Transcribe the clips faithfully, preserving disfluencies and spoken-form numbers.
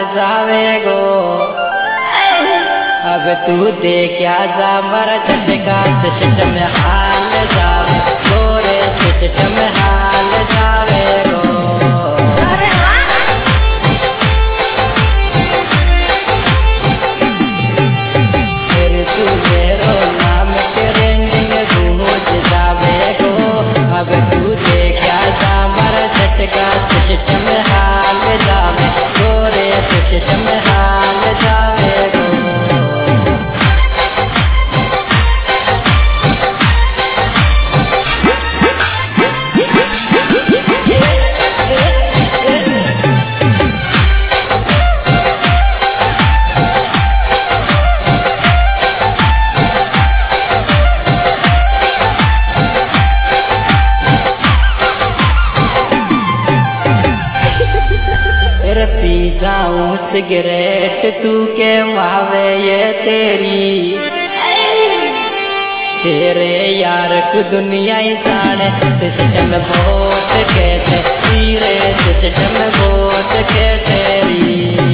जावेगो। अब तू देखा जा मर झटका सिस्टम हाल जावे गोरे सिस्टम हाल जावेगो। फिर तू मेरो नाम ट्रेंडिंग गूंज जावेगो। अब तू देखा जा मर झटका सिस्टम हाल जावे गोरे सिस्टम हाल जावेगो। पी जाऊं सिगरेट तू के मावे ये तेरी तेरे यार को दुनिया ही जाने सिस्टम वोट कहते तेरे सिस्टम वोट के तेरी।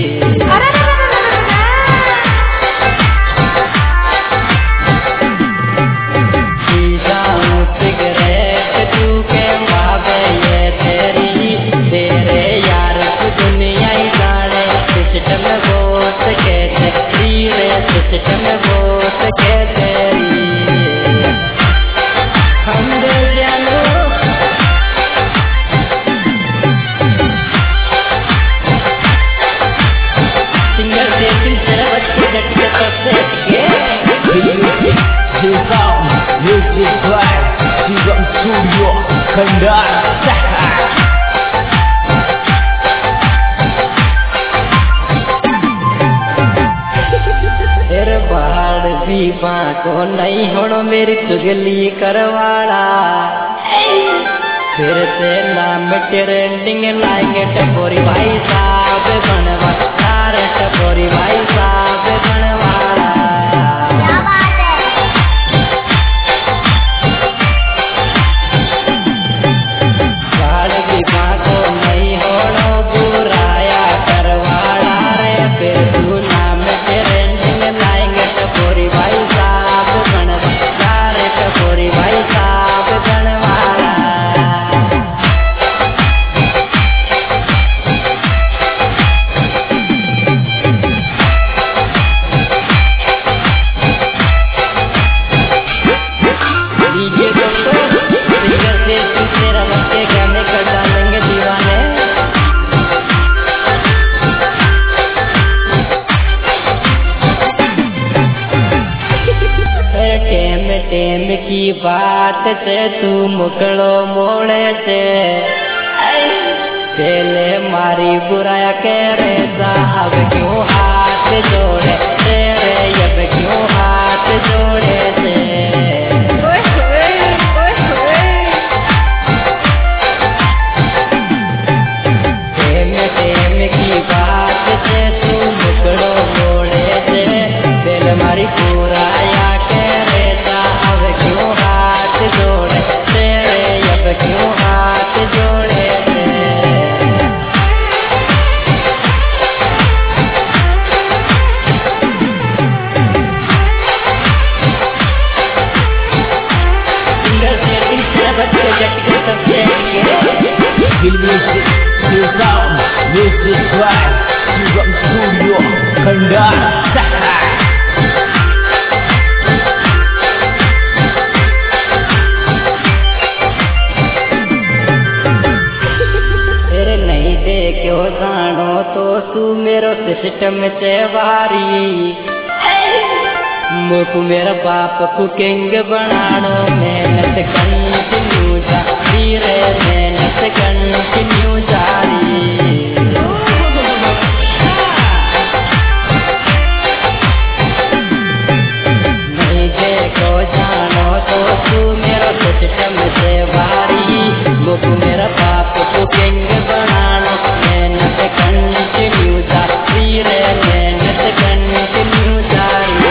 पी जाऊं सिगरेट तू के मावे ये तेरी तेरे यार को दुनिया ही जाने सिस्टम वोट कहते तेरे सिस्टम वोट के तेरी। हम दे जानो सिंगर से सिंगर बच्चे गट्टे सबसे के Music Live Sigam Studio Kendal तेरे बाहर भी बाको नहीं होनो मेरी चुगली करवाड़ा। फिर से नाम ट्रेंडिंग लाएंगे टपोरी भाई साहब बनवा सारे टपोरी भाई साहब बनवाड़ा। बाहर भी बाको नहीं होनो बुराया करवाड़ा रे। फिर तू नाम ट्रेंडिंग लाएंगे टपोरी भाई साहब बनवा सारे टपोरी भाई साहब बनवाड़ा। डीजे दोस्तों सिंगर से तेरा बच्चे गाने कर डालेंगे दीवाने। टेम टेम की बात से तू मुकड़ो मोड़े से पहले मारी बुराया कह रे साहब क्यों हाथ जोड़े तेरे अब क्यों हाथ जोड़े से। टेम टेम की बात से तू मुकड़ो मोड़े से पहले मारी बुराया कह रे साहब क्यों हाथ जोड़े तेरे अब क्यों हाथ जोड़े से। सिंगर से तीसरे बच्चे झटके सबसे Music Sigam Music Live Sigam Studio Kendal तेरे नहीं दे क्यों जानो तो तू मेरो सिस्टम से वारी मुख मेरा बाप को किंग बनानो मेहनत कंटिन्यू जारी रे मेहनत कंटिन्यू जारी। नहीं देखो जानो तो तू मेरा सिस्टम से वारी मुख मेरा बाप को किंग बनानो मेहनत कंटिन्यू जारी रे मेहनत कंटिन्यू जारी।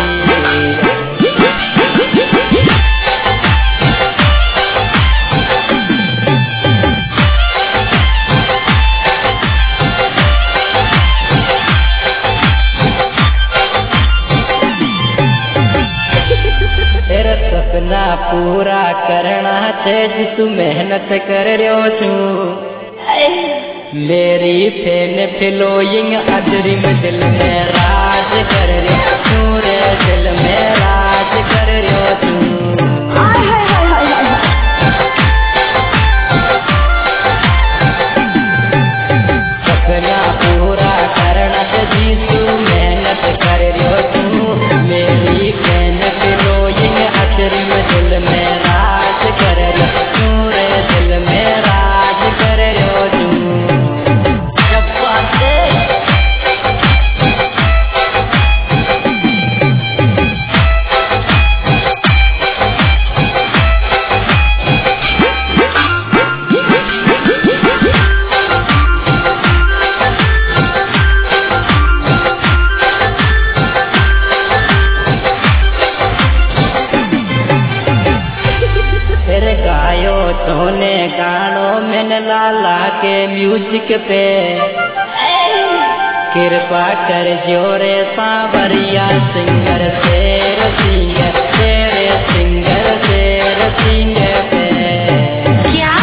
से तू मेहनत कर रहो छू मेरी फेन फिलोइंग अजरी में दिल में राज कर रहो छू रे दिल में राज कर रहो छू सपना पूरा करना जी तू मेहनत कर रहो छू मेरी फेन फिलोइंग अजरी में दिल में राज कर रहो छू रे दिल में राज कर रहो छू तोने गानो मैंने लाला के म्यूजिक पे कृपा कर जोरे सांवरिया सिंगर शेर सिंगर तेरे सिंगर शेर सिंगर पे क्या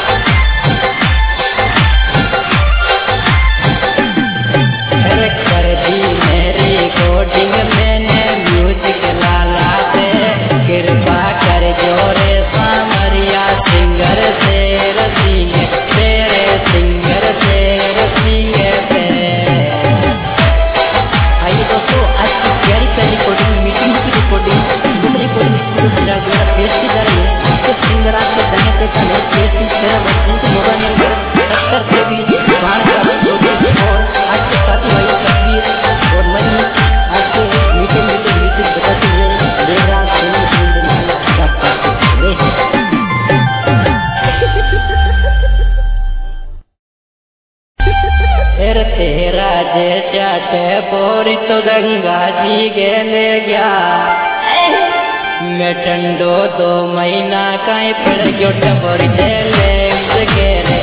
कर दी मेरी कोडिंग मैंने म्यूजिक लाला पे कृपा कर जोरे सांवरिया सिंगर शेर सिंगर तेरे सिंगर शेर सिंगर पे आइए दोस्तों आज की प्यारी प्यारी रिकॉर्डिंग मीटिंग की recording good recording studio Punjab द्वारा पेश की जा रही है। आपके सिंगर आपके दाएं पे काले पेश की तरह बच्चों को मोबाइल नंबर सत्तर के बीच बाढ़ का और आज के साथी भाई तस्वीर और मनी आज के मीटिंग मीटिंग मीटिंग बताते हुए मेरा सुनो सुनो तेरा जैसा पोरी तो गंगा जी गेले गया मैं ठंडो दो महीना का पड़ गयो टपोरी जेले